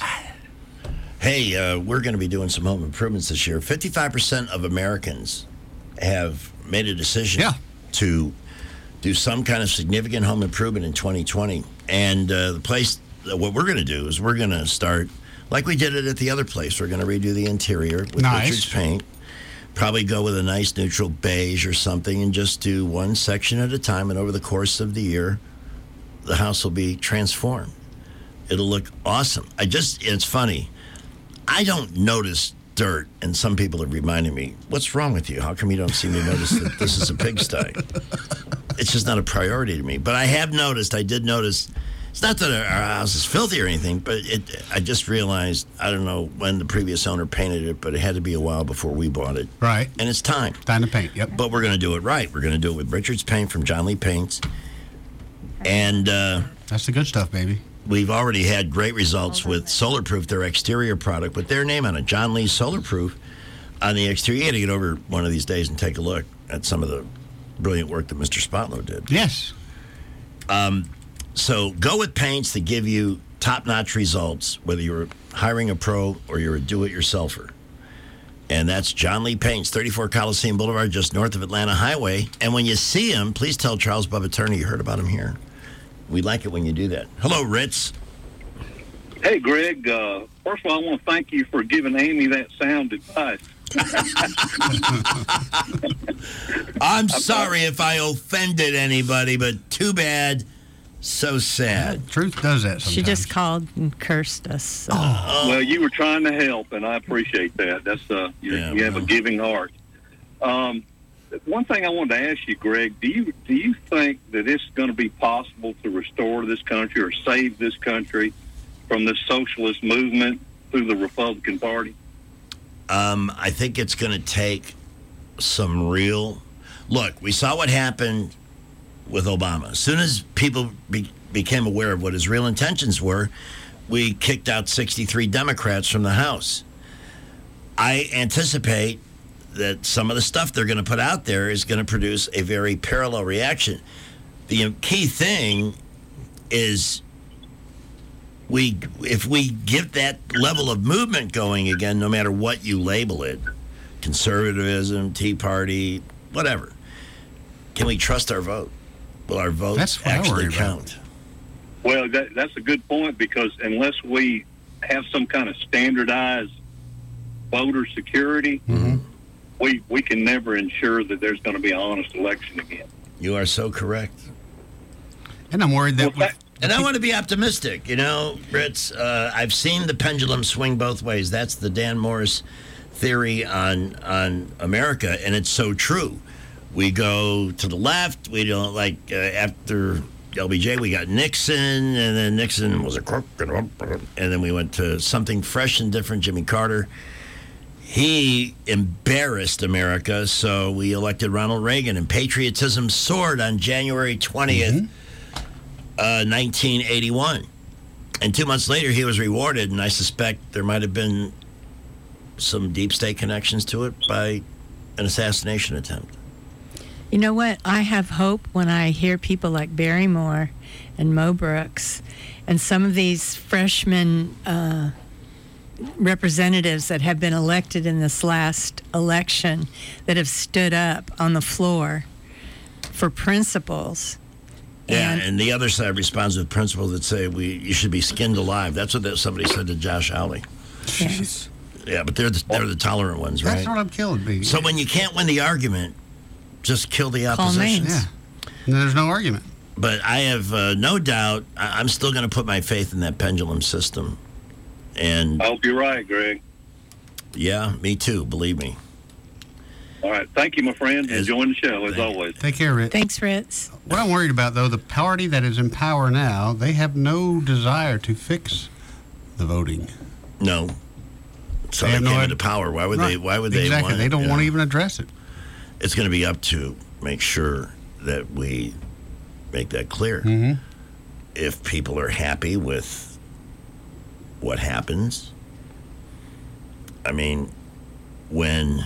Hey, we're going to be doing some home improvements this year. 55% of Americans have made a decision to do some kind of significant home improvement in 2020. And what we're going to do is we're going to start, like we did it at the other place. We're going to redo the interior with Richards paint. Probably go with a nice neutral beige or something and just do one section at a time. And over the course of the year, the house will be transformed. It'll look awesome. It's funny. I don't notice dirt, and some people have reminded me, what's wrong with you? How come you don't seem to notice that this is a pigsty? It's just not a priority to me. But I did notice, it's not that our house is filthy or anything, but I just realized, I don't know when the previous owner painted it, but it had to be a while before we bought it. Right. And it's time. Time to paint, yep. But we're going to do it right. We're going to do it with Richards Paint from John Lee Paints. And that's the good stuff, baby. We've already had great results with Solarproof, their exterior product, with their name on it. John Lee Solarproof on the exterior. You got to get over one of these days and take a look at some of the brilliant work that Mr. Spotlow did. Yes. So go with paints that give you top-notch results, whether you're hiring a pro or you're a do-it-yourselfer. And that's John Lee Paints, 34 Coliseum Boulevard, just north of Atlanta Highway. And when you see him, please tell Charles Bubba Turner you heard about him here. We like it when you do that. Hello, Ritz. Hey, Greg. First of all, I want to thank you for giving Amy that sound advice. I'm sorry if I offended anybody, but too bad, so sad. Truth does that sometimes. She just called and cursed us. So. Well, you were trying to help, and I appreciate that. That's you have a giving heart. One thing I wanted to ask you, Greg, do you think that it's going to be possible to restore this country or save this country from this socialist movement through the Republican Party? I think it's going to take some real... Look, we saw what happened with Obama. As soon as people became aware of what his real intentions were, we kicked out 63 Democrats from the House. I anticipate that some of the stuff they're going to put out there is going to produce a very parallel reaction. The key thing is if we get that level of movement going again, no matter what you label it, conservatism, Tea Party, whatever, can we trust our vote? Will our votes actually count? Well, that's a good point, because unless we have some kind of standardized voter security, we can never ensure that there's going to be an honest election again. You are so correct. And I'm worried that... And I want to be optimistic, Ritz. I've seen the pendulum swing both ways. That's the Dan Morris theory on America, and it's so true. We go to the left. We don't after LBJ, we got Nixon, and then Nixon was a crook, and then we went to something fresh and different, Jimmy Carter. He embarrassed America, so we elected Ronald Reagan, and patriotism soared on January 20th, 1981. And 2 months later, he was rewarded, and I suspect there might have been some deep state connections to it by an assassination attempt. You know what? I have hope when I hear people like Barry Moore and Mo Brooks And some of these freshman representatives that have been elected in this last election that have stood up on the floor for principles. Yeah, and the other side responds with principles that say you should be skinned alive. That's what somebody said to Josh Hawley. Yes. Yeah, but they're the tolerant ones, right? That's what I'm killing. So when you can't win the argument, just kill the opposition. Yeah. And there's no argument. But I have no doubt I'm still going to put my faith in that pendulum system. And I hope you're right, Greg. Yeah, me too, believe me. All right. Thank you, my friend. Enjoying the show, as always. Take care, Ritz. Thanks, Ritz. What I'm worried about, though, the party that is in power now, they have no desire to fix the voting. No. So they came into power. Why would they? Why would they? Exactly. They don't want to even address it. It's going to be up to make sure that we make that clear. Mm-hmm. If people are happy with what happens, I mean, when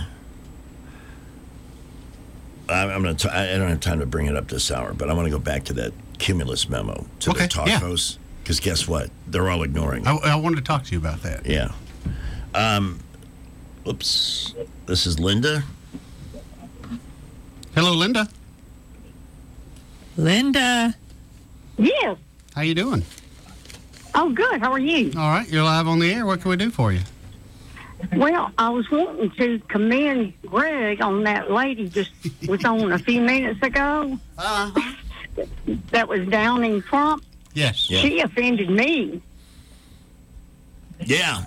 I'm going to, I don't have time to bring it up this hour, but I want to go back to that Cumulus memo to the talk hosts, because guess what? They're all ignoring it. I wanted to talk to you about that. Yeah. Oops. This is Linda. Hello, Linda. Linda. Yes. How you doing? Oh, good. How are you? All right. You're live on the air. What can we do for you? Well, I was wanting to commend Greg on that lady just was on a few minutes ago. That was downing Trump. Yes. Yeah. She offended me. Yeah.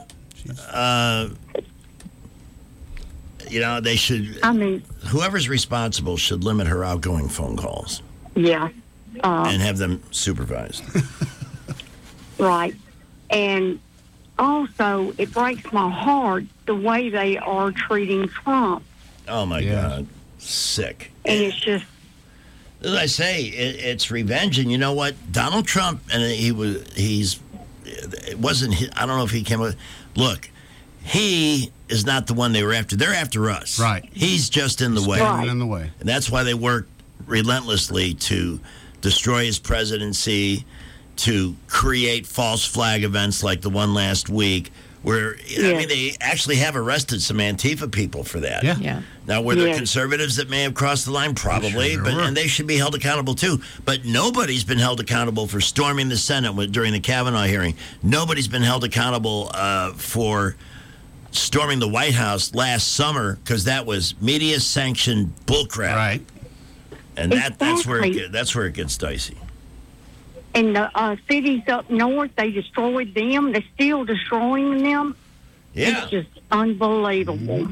They should. I mean, whoever's responsible should limit her outgoing phone calls. Yeah. And have them supervised. Right. And also, it breaks my heart the way they are treating Trump. Oh, my God. Sick. And it's just... As I say, it's revenge. And you know what? Donald Trump, and it wasn't, I don't know if he came with, look, he is not the one they were after. They're after us. Right. He's just in the way. Standing in the way. And that's why they work relentlessly to destroy his presidency, to create false flag events like the one last week, where, I mean, they actually have arrested some Antifa people for that. Yeah. Now, were there conservatives that may have crossed the line? Probably, and they should be held accountable too. But nobody's been held accountable for storming the Senate during the Kavanaugh hearing. Nobody's been held accountable for storming the White House last summer, because that was media-sanctioned bullcrap. Right. And that's where it gets dicey. And the cities up north, they destroyed them. They're still destroying them. Yeah. It's just unbelievable.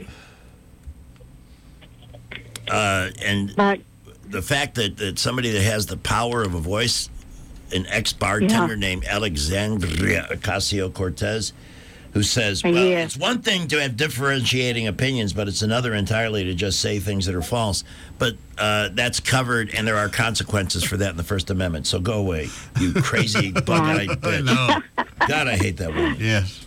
And the fact that somebody that has the power of a voice, an ex-bartender named Alexandria Ocasio-Cortez, who says, well, it's one thing to have differentiating opinions, but it's another entirely to just say things that are false. But that's covered, and there are consequences for that in the First Amendment. So go away, you crazy bug-eyed bitch. No. God, I hate that woman. Yes.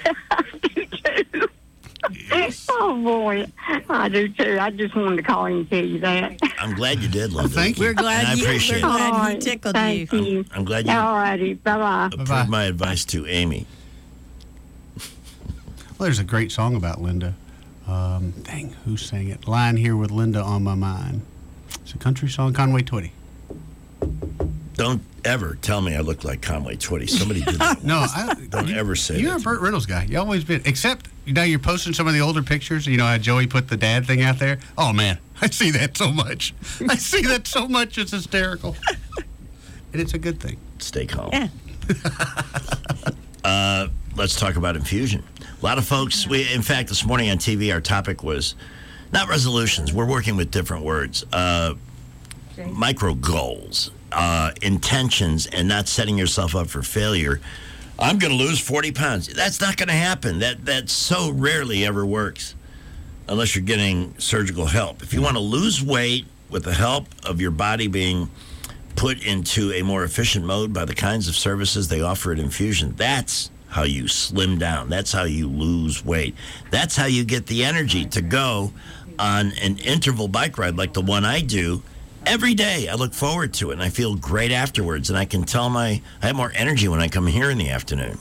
Oh, boy. I do, too. I just wanted to call him and tell you that. I'm glad you did, Linda. Thank you. We're glad I appreciate it. We're glad he tickled Thank you. I'm glad you All righty. Bye-bye. approved my advice to Amy. Well, there's a great song about Linda. Who sang it? Lying Here with Linda on My Mind. It's a country song, Conway Twitty. Don't ever tell me I look like Conway Twitty. Somebody did that. No, Don't ever say you're that. a Burt Reynolds guy. You always been. Except, you're posting some of the older pictures. You know how Joey put the dad thing out there? Oh, man. I see that so much. It's hysterical. And it's a good thing. Stay calm. Yeah. Let's talk about infusion. A lot of folks, in fact, this morning on TV, our topic was not resolutions. We're working with different words. Micro goals, intentions, and not setting yourself up for failure. I'm going to lose 40 pounds. That's not going to happen. That so rarely ever works unless you're getting surgical help. If you want to lose weight with the help of your body being put into a more efficient mode by the kinds of services they offer at Infusion, that's how you slim down. That's how you lose weight. That's how you get the energy to go on an interval bike ride like the one I do Every day I look forward to it, and I feel great afterwards, and I can tell I have more energy when I come here in the afternoon.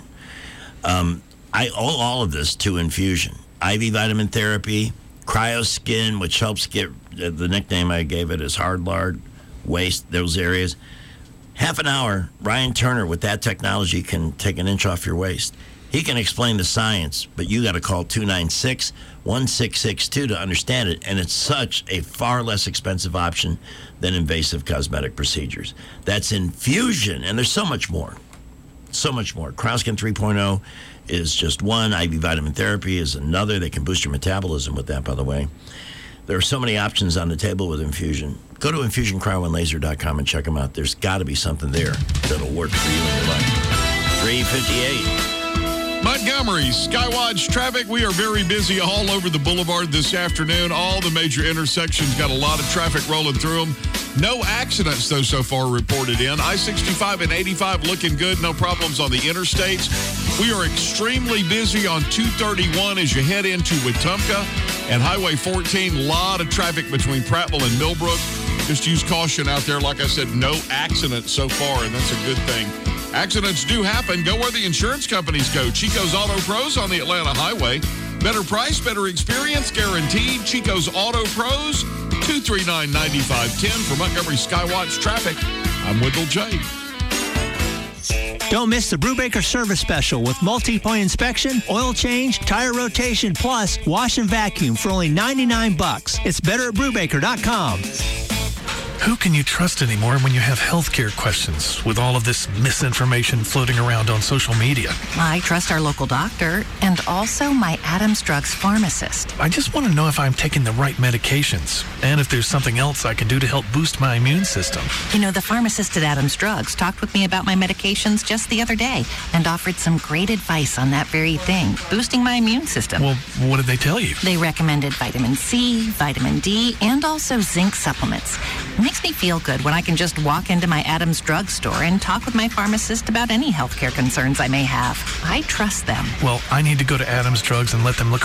I owe all of this to Infusion. IV vitamin therapy, Cryo Skin, which helps get, the nickname I gave it is hard lard, waist, those areas. Half an hour, Ryan Turner with that technology can take an inch off your waist. He can explain the science, but you got to call 296-1662 to understand it, and it's such a far less expensive option than invasive cosmetic procedures. That's Infusion, and there's so much more. So much more. Crowskin 3.0 is just one. IV vitamin therapy is another. They can boost your metabolism with that, by the way. There are so many options on the table with Infusion. Go to infusioncryoandlaser.com and check them out. There's got to be something there that'll work for you in your life. 358. Montgomery, Skywatch traffic. We are very busy all over the boulevard this afternoon. All the major intersections got a lot of traffic rolling through them. No accidents, though, so far reported in. I-65 and 85 looking good. No problems on the interstates. We are extremely busy on 231 as you head into Wetumpka. And Highway 14, a lot of traffic between Prattville and Millbrook. Just use caution out there. Like I said, no accidents so far, and that's a good thing. Accidents do happen. Go where the insurance companies go. Chico's Auto Pros on the Atlanta Highway. Better price, better experience, guaranteed. Chico's Auto Pros, 239-9510 for Montgomery Skywatch traffic. I'm Wendell J. Don't miss the Brubaker service special with multi-point inspection, oil change, tire rotation, plus wash and vacuum for only $99. It's better at Brubaker.com. Who can you trust anymore when you have healthcare questions with all of this misinformation floating around on social media? I trust our local doctor and also my Adams Drugs pharmacist. I just want to know if I'm taking the right medications and if there's something else I can do to help boost my immune system. You know, the pharmacist at Adams Drugs talked with me about my medications just the other day and offered some great advice on that very thing, boosting my immune system. Well, what did they tell you? They recommended vitamin C, vitamin D, and also zinc supplements. It makes me feel good when I can just walk into my Adams Drug Store and talk with my pharmacist about any healthcare concerns I may have. I trust them. Well, I need to go to Adams Drugs and let them look